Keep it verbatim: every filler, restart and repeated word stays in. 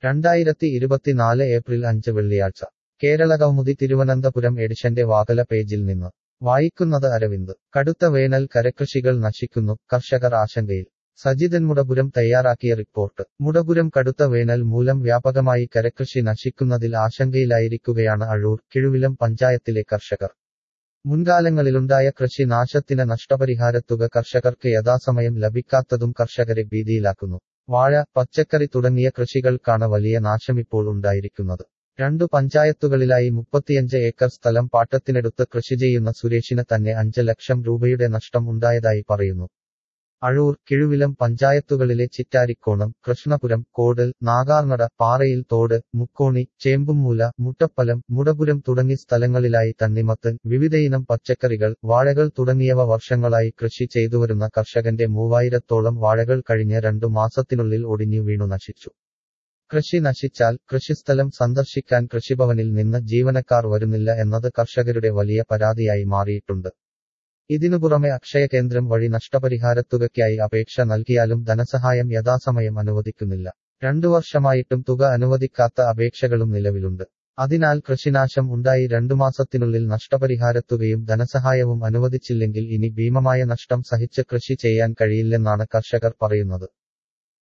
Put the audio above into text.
രണ്ടായിരത്തി ഇരുപത്തിനാല് ഏപ്രിൽ അഞ്ച് വെള്ളിയാഴ്ച കേരളകൗമുദി തിരുവനന്തപുരം എഡിഷന്റെ വാകല പേജിൽ നിന്ന് വായിക്കുന്നത് അരവിന്ദ്. കടുത്ത വേനൽ കരകൃഷികൾ നശിക്കുന്നു, കർഷകർ ആശങ്കയിൽ. സജിതൻ മുടപുരം തയ്യാറാക്കിയ റിപ്പോർട്ട്. മുടപുരം കടുത്ത വേനൽ മൂലം വ്യാപകമായി കരകൃഷി നശിക്കുന്നതിൽ ആശങ്കയിലായിരിക്കുകയാണ് അഴൂർ, കിഴുവിലം പഞ്ചായത്തിലെ കർഷകർ. മുൻകാലങ്ങളിലുണ്ടായ കൃഷി നാശത്തിന് നഷ്ടപരിഹാരത്തുക കർഷകർക്ക് യഥാസമയം ലഭിക്കാത്തതും കർഷകരെ ഭീതിയിലാക്കുന്നു. വാഴ, പച്ചക്കറി തുടങ്ങിയ കൃഷികൾക്കാണ് വലിയ നാശമിപ്പോൾ ഉണ്ടായിരിക്കുന്നത്. രണ്ടു പഞ്ചായത്തുകളിലായി മുപ്പത്തിയഞ്ച് ഏക്കർ സ്ഥലം പാട്ടത്തിനെടുത്ത് കൃഷി ചെയ്യുന്ന സുരേഷിന് തന്നെ അഞ്ച് ലക്ഷം രൂപയുടെ നഷ്ടം ഉണ്ടായതായി പറയുന്നു. അഴൂർ, കിഴുവിലം പഞ്ചായത്തുകളിലെ ചിറ്റാരിക്കോണം, കൃഷ്ണപുരം, കോടൽ, നാഗാർനട, പാറയിൽ തോട്, മുക്കോണി, ചേമ്പുംമൂല, മുട്ടപ്പലം, മുടപുരം തുടങ്ങി സ്ഥലങ്ങളിലായി തണ്ണിമത്തൻ, വിവിധയിനം പച്ചക്കറികൾ, വാഴകൾ തുടങ്ങിയവ വർഷങ്ങളായി കൃഷി ചെയ്തുവരുന്ന കർഷകന്റെ മൂവായിരത്തോളം വാഴകൾ കഴിഞ്ഞ രണ്ടു മാസത്തിനുള്ളിൽ ഒടിഞ്ഞു വീണു നശിച്ചു. കൃഷി നശിച്ചാൽ കൃഷിസ്ഥലം സന്ദർശിക്കാൻ കൃഷിഭവനിൽ നിന്ന് ജീവനക്കാർ വരുന്നില്ല എന്നത് കർഷകരുടെ വലിയ പരാതിയായി മാറിയിട്ടുണ്ട്. ഇതിനു പുറമെ അക്ഷയകേന്ദ്രം വഴി നഷ്ടപരിഹാരത്തുകയ്ക്കായി അപേക്ഷ നൽകിയാലും ധനസഹായം യഥാസമയം അനുവദിക്കുന്നില്ല. രണ്ടു വർഷമായിട്ടും തുക അനുവദിക്കാത്ത അപേക്ഷകളും നിലവിലുണ്ട്. അതിനാൽ കൃഷിനാശം ഉണ്ടായി രണ്ടു മാസത്തിനുള്ളിൽ നഷ്ടപരിഹാരത്തുകയും ധനസഹായവും അനുവദിച്ചില്ലെങ്കിൽ ഇനി ഭീമമായ നഷ്ടം സഹിച്ച് കൃഷി ചെയ്യാൻ കഴിയില്ലെന്നാണ് കർഷകർ പറയുന്നത്.